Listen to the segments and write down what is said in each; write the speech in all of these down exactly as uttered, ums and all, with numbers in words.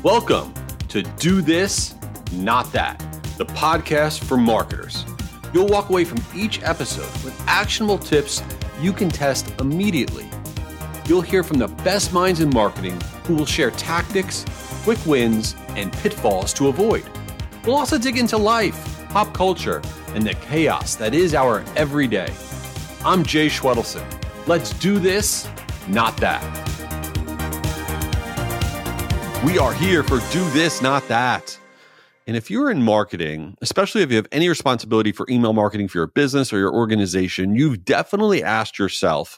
Welcome to Do This, Not That, the podcast for marketers. You'll walk away from each episode with actionable tips you can test immediately. You'll hear from the best minds in marketing who will share tactics, quick wins, and pitfalls to avoid. We'll also dig into life, pop culture, and the chaos that is our everyday. I'm Jay Schwedelson. Let's do this, not that. We are here for Do This, Not That. And if you're in marketing, especially if you have any responsibility for email marketing for your business or your organization, you've definitely asked yourself,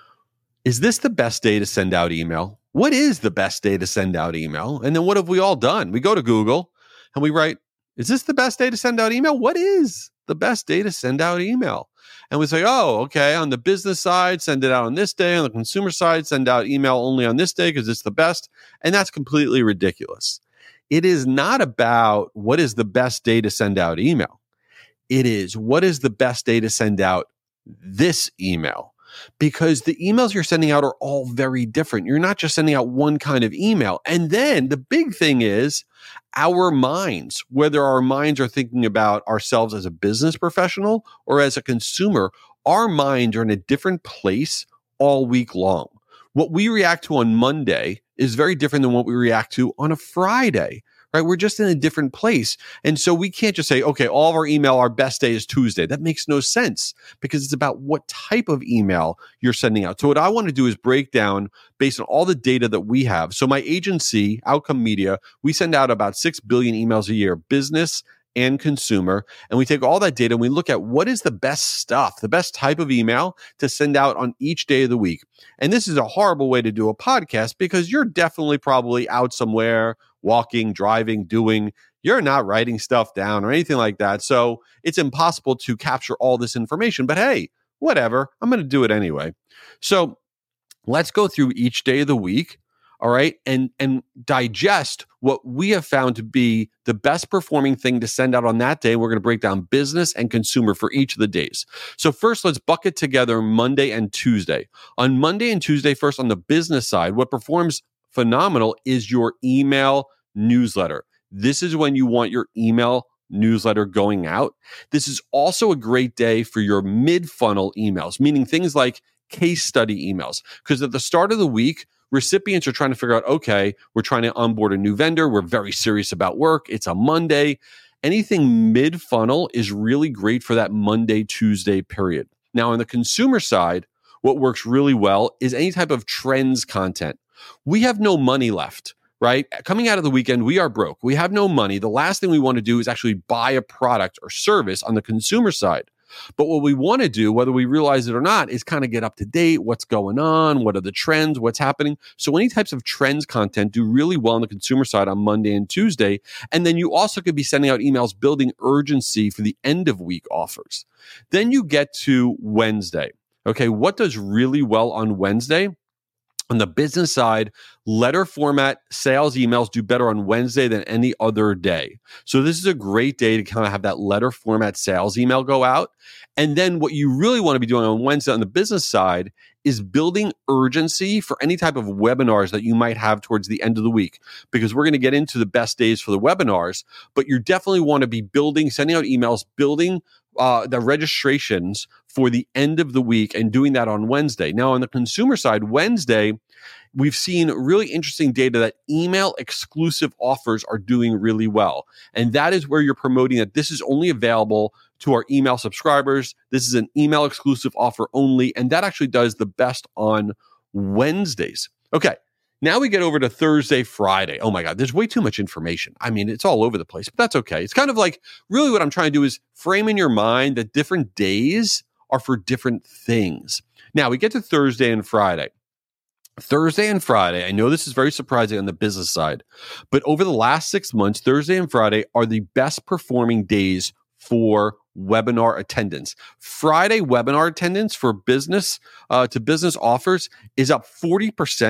is this the best day to send out email? What is the best day to send out email? And then what have we all done? We go to Google and we write, is this the best day to send out email? What is the best day to send out email? And we say, oh, okay, on the business side, send it out on this day. On the consumer side, send out email only on this day because it's the best. And that's completely ridiculous. It is not about what is the best day to send out email. It is what is the best day to send out this email. Because the emails you're sending out are all very different. You're not just sending out one kind of email. And then the big thing is our minds, whether our minds are thinking about ourselves as a business professional or as a consumer, our minds are in a different place all week long. What we react to on Monday is very different than what we react to on a Friday. Right? We're just in a different place. And so we can't just say, okay, all of our email, our best day is Tuesday. That makes no sense because it's about what type of email you're sending out. So what I want to do is break down based on all the data that we have. So my agency, Outcome Media, we send out about six billion emails a year, business and consumer. And we take all that data and we look at what is the best stuff, the best type of email to send out on each day of the week. And this is a horrible way to do a podcast because you're definitely probably out somewhere, walking, driving, doing, you're not writing stuff down or anything like that. So it's impossible to capture all this information, but hey, whatever, I'm going to do it anyway. So let's go through each day of the week. All right. And, and digest what we have found to be the best performing thing to send out on that day. We're going to break down business and consumer for each of the days. So first, let's bucket together Monday and Tuesday. On Monday and Tuesday, first on the business side, what performs phenomenal is your email newsletter. This is when you want your email newsletter going out. This is also a great day for your mid-funnel emails, meaning things like case study emails. Because at the start of the week, recipients are trying to figure out, okay, we're trying to onboard a new vendor. We're very serious about work. It's a Monday. Anything mid-funnel is really great for that Monday, Tuesday period. Now, on the consumer side, what works really well is any type of trends content. We have no money left, right? Coming out of the weekend, we are broke. We have no money. The last thing we want to do is actually buy a product or service on the consumer side. But what we want to do, whether we realize it or not, is kind of get up to date. What's going on? What are the trends? What's happening? So any types of trends content do really well on the consumer side on Monday and Tuesday. And then you also could be sending out emails building urgency for the end of week offers. Then you get to Wednesday. Okay, what does really well on Wednesday? On the business side, letter format sales emails do better on Wednesday than any other day. So this is a great day to kind of have that letter format sales email go out. And then what you really want to be doing on Wednesday on the business side is building urgency for any type of webinars that you might have towards the end of the week, because we're going to get into the best days for the webinars, but you definitely want to be building, sending out emails, building uh, the registrations for the end of the week and doing that on Wednesday. Now, on the consumer side, Wednesday, we've seen really interesting data that email exclusive offers are doing really well. And that is where you're promoting that this is only available to our email subscribers. This is an email exclusive offer only. And that actually does the best on Wednesdays. Okay. Now we get over to Thursday, Friday. Oh my God, there's way too much information. I mean, it's all over the place, but that's okay. It's kind of like really what I'm trying to do is frame in your mind that different days are for different things. Now we get to Thursday and Friday. Thursday and Friday, I know this is very surprising on the business side, but over the last six months, Thursday and Friday are the best performing days for webinar attendance. Friday webinar attendance for business uh, to business offers is up forty percent.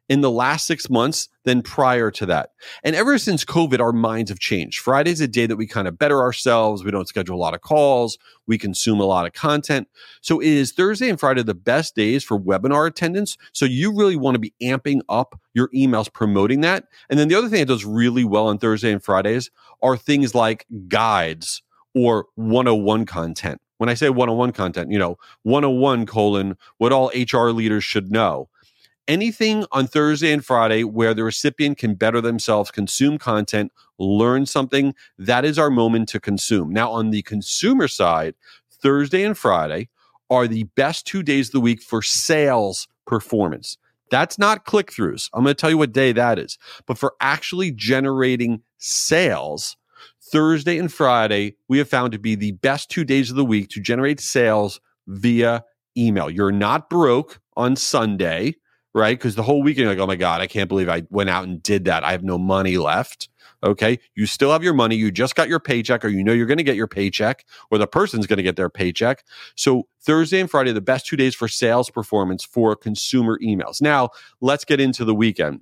in the last six months than prior to that. And ever since COVID, our minds have changed. Friday's a day that we kind of better ourselves. We don't schedule a lot of calls. We consume a lot of content. So is Thursday and Friday the best days for webinar attendance? So you really want to be amping up your emails promoting that. And then the other thing that does really well on Thursday and Fridays are things like guides or one oh one content. When I say one oh one content, you know, one oh one colon, what all H R leaders should know. Anything on Thursday and Friday where the recipient can better themselves, consume content, learn something, that is our moment to consume. Now, on the consumer side, Thursday and Friday are the best two days of the week for sales performance. That's not click-throughs. I'm going to tell you what day that is. But for actually generating sales, Thursday and Friday, we have found to be the best two days of the week to generate sales via email. You're not broke on Sunday, right? Because the whole weekend, you're like, oh my God, I can't believe I went out and did that. I have no money left. Okay. You still have your money. You just got your paycheck, or you know you're going to get your paycheck, or the person's going to get their paycheck. So Thursday and Friday, the best two days for sales performance for consumer emails. Now, let's get into the weekend.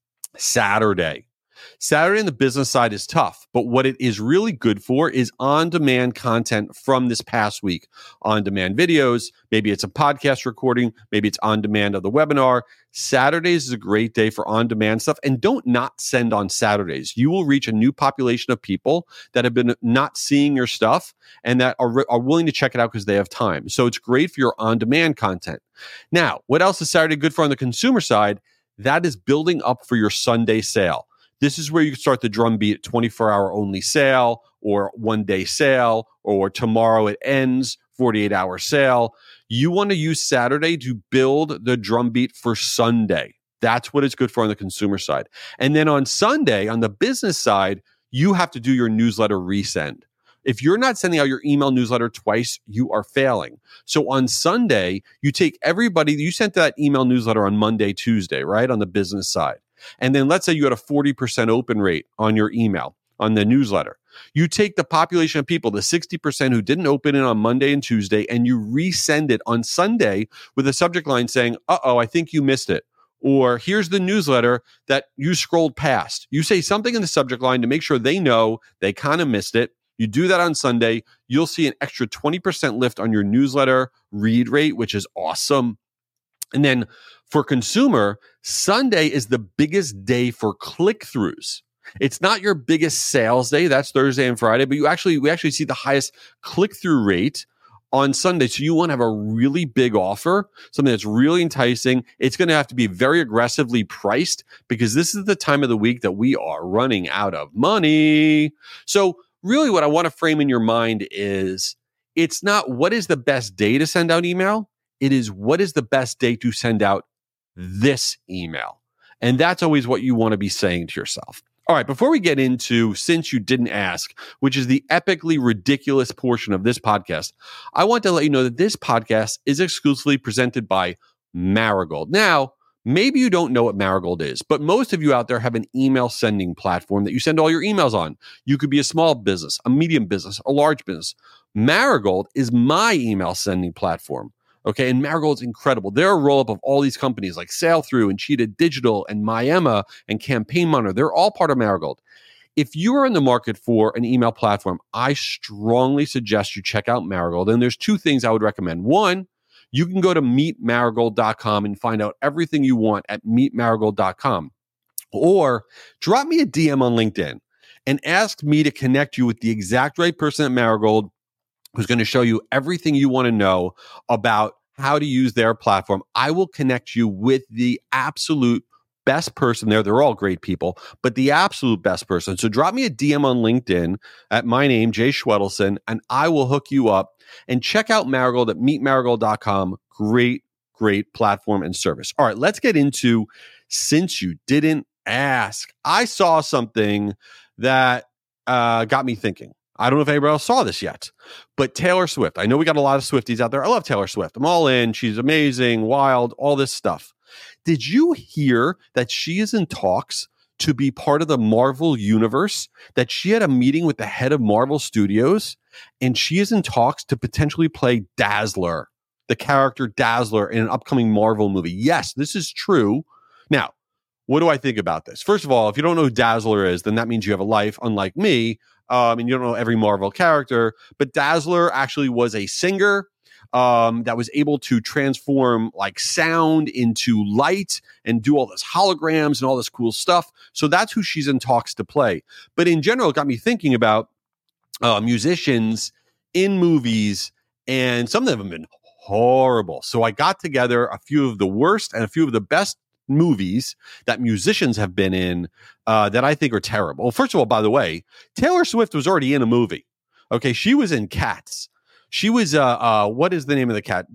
Saturday. Saturday on the business side is tough, but what it is really good for is on-demand content from this past week. On-demand videos, maybe it's a podcast recording, maybe it's on-demand of the webinar. Saturdays is a great day for on-demand stuff, and don't not send on Saturdays. You will reach a new population of people that have been not seeing your stuff and that are, are willing to check it out because they have time. So it's great for your on-demand content. Now, what else is Saturday good for on the consumer side? That is building up for your Sunday sale. This is where you can start the drumbeat, twenty-four hour only sale, or one day sale, or tomorrow it ends, forty-eight hour sale. You want to use Saturday to build the drumbeat for Sunday. That's what it's good for on the consumer side. And then on Sunday, on the business side, you have to do your newsletter resend. If you're not sending out your email newsletter twice, you are failing. So on Sunday, you take everybody, you sent that email newsletter on Monday, Tuesday, right? On the business side. And then let's say you had a forty percent open rate on your email, on the newsletter. You take the population of people, the sixty percent who didn't open it on Monday and Tuesday, and you resend it on Sunday with a subject line saying, uh-oh, I think you missed it. Or here's the newsletter that you scrolled past. You say something in the subject line to make sure they know they kind of missed it. You do that on Sunday, you'll see an extra twenty percent lift on your newsletter read rate, which is awesome. And then for consumer, Sunday is the biggest day for click-throughs. It's not your biggest sales day. That's Thursday and Friday, but you actually we actually see the highest click-through rate on Sunday. So you want to have a really big offer, something that's really enticing. It's going to have to be very aggressively priced because this is the time of the week that we are running out of money. So really what I want to frame in your mind is it's not what is the best day to send out email. It is what is the best day to send out this email. And that's always what you want to be saying to yourself. All right, before we get into Since You Didn't Ask, which is the epically ridiculous portion of this podcast, I want to let you know that this podcast is exclusively presented by Marigold. Now, maybe you don't know what Marigold is, but most of you out there have an email sending platform that you send all your emails on. You could be a small business, a medium business, a large business. Marigold is my email sending platform. Okay, and Marigold's incredible. They're a roll-up of all these companies like Sailthrough and Cheetah Digital and Myemma and Campaign Monitor. They're all part of Marigold. If you are in the market for an email platform, I strongly suggest you check out Marigold. And there's two things I would recommend. One, you can go to meet marigold dot com and find out everything you want at meet marigold dot com. Or drop me a D M on LinkedIn and ask me to connect you with the exact right person at Marigold who's going to show you everything you want to know about how to use their platform. I will connect you with the absolute best person there. They're all great people, but the absolute best person. So drop me a D M on LinkedIn at my name, Jay Schwedelson, and I will hook you up. And check out Marigold at meet marigold dot com. Great, great platform and service. All right, let's get into Since You Didn't Ask. I saw something that uh, got me thinking. I don't know if anybody else saw this yet, but Taylor Swift. I know we got a lot of Swifties out there. I love Taylor Swift. I'm all in. She's amazing, wild, all this stuff. Did you hear that she is in talks to be part of the Marvel universe? That she had a meeting with the head of Marvel Studios, and she is in talks to potentially play Dazzler, the character Dazzler in an upcoming Marvel movie. Yes, this is true. Now, what do I think about this? First of all, if you don't know who Dazzler is, then that means you have a life unlike me. Um, and you don't know every Marvel character. But Dazzler actually was a singer um, that was able to transform like sound into light and do all this holograms and all this cool stuff. So that's who she's in talks to play. But in general, it got me thinking about uh, musicians in movies, and some of them have been horrible. So I got together a few of the worst and a few of the best movies that musicians have been in uh, that I think are terrible. Well, first of all, by the way, Taylor Swift was already in a movie. Okay, she was in Cats. She was, uh, uh, what is the name of the cat?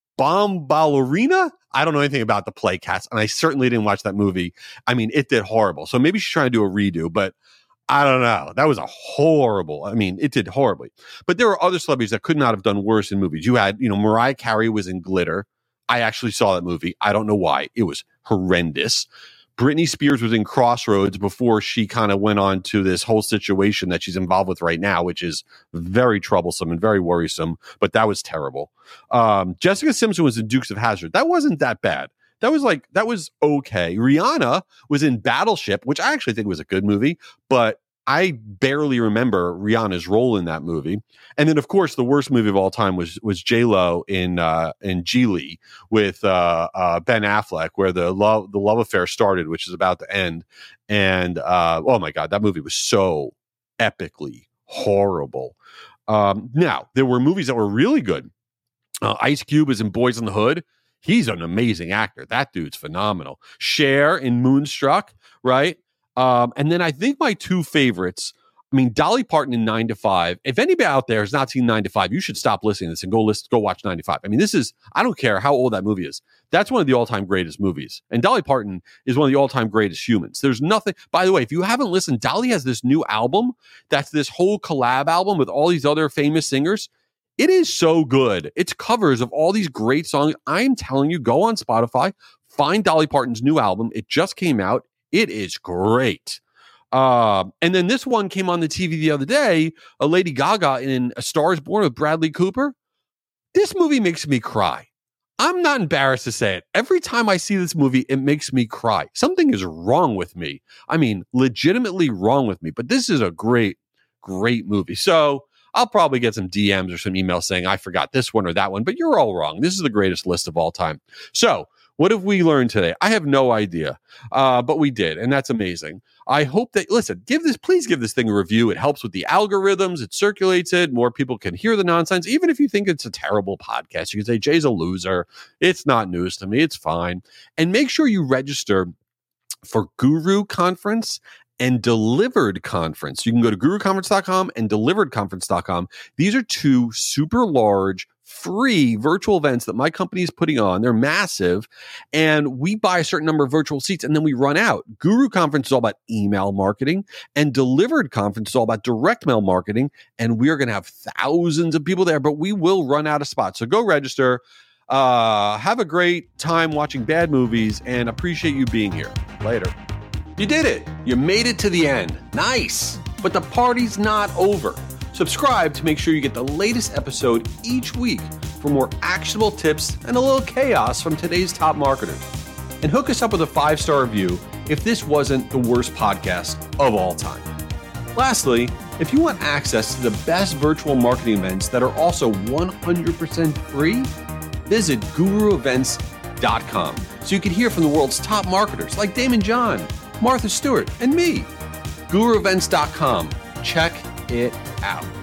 Bombalurina? I don't know anything about the play Cats, and I certainly didn't watch that movie. I mean, it did horrible. So maybe she's trying to do a redo, but I don't know. That was a horrible, I mean, it did horribly. But there were other celebrities that could not have done worse in movies. You had, you know, Mariah Carey was in Glitter. I actually saw that movie. I don't know why. It was horrendous. Britney Spears was in Crossroads before she kind of went on to this whole situation that she's involved with right now, which is very troublesome and very worrisome, but that was terrible. Um, Jessica Simpson was in Dukes of Hazzard. That wasn't that bad. That was like, that was okay. Rihanna was in Battleship, which I actually think was a good movie, but I barely remember Rihanna's role in that movie. And then, of course, the worst movie of all time was was J-Lo in uh, in Geely with uh, uh, Ben Affleck, where the love the love affair started, which is about to end. And uh, oh my God, that movie was so epically horrible. Um, now, there were movies that were really good. Uh, Ice Cube was in Boys in the Hood. He's an amazing actor. That dude's phenomenal. Cher in Moonstruck, right? Um, and then I think my two favorites, I mean, Dolly Parton in nine to five. If anybody out there has not seen nine to five, you should stop listening to this and go list, go watch nine to five. I mean, this is, I don't care how old that movie is. That's one of the all-time greatest movies. And Dolly Parton is one of the all-time greatest humans. There's nothing, by the way, if you haven't listened, Dolly has this new album that's this whole collab album with all these other famous singers. It is so good. It's covers of all these great songs. I'm telling you, go on Spotify, find Dolly Parton's new album. It just came out. It is great. Uh, and then this one came on the T V the other day, a Lady Gaga in A Star is Born with Bradley Cooper. This movie makes me cry. I'm not embarrassed to say it. Every time I see this movie, it makes me cry. Something is wrong with me. I mean, legitimately wrong with me. But this is a great, great movie. So I'll probably get some D Ms or some emails saying I forgot this one or that one, but you're all wrong. This is the greatest list of all time. So what have we learned today? I have no idea, uh, but we did, and that's amazing. I hope that, listen, give this, please give this thing a review. It helps with the algorithms. It circulates it. More people can hear the nonsense. Even if you think it's a terrible podcast, you can say, Jay's a loser. It's not news to me. It's fine. And make sure you register for Guru Conference and Delivered Conference. You can go to guru conference dot com and delivered conference dot com. These are two super large, free virtual events that my company is putting on. They're massive, and we buy a certain number of virtual seats, and then we run out. Guru Conference is all about email marketing, and Delivered Conference is all about direct mail marketing, and we are going to have thousands of people there, but we will run out of spots. So go register. Uh, have a great time watching bad movies, and appreciate you being here. Later. You did it. You made it to the end. Nice. But the party's not over. Subscribe to make sure you get the latest episode each week for more actionable tips and a little chaos from today's top marketers. And hook us up with a five-star review if this wasn't the worst podcast of all time. Lastly, if you want access to the best virtual marketing events that are also one hundred percent free, visit guru events dot com so you can hear from the world's top marketers like Damon John, Martha Stewart, and me. guru events dot com. Check it out.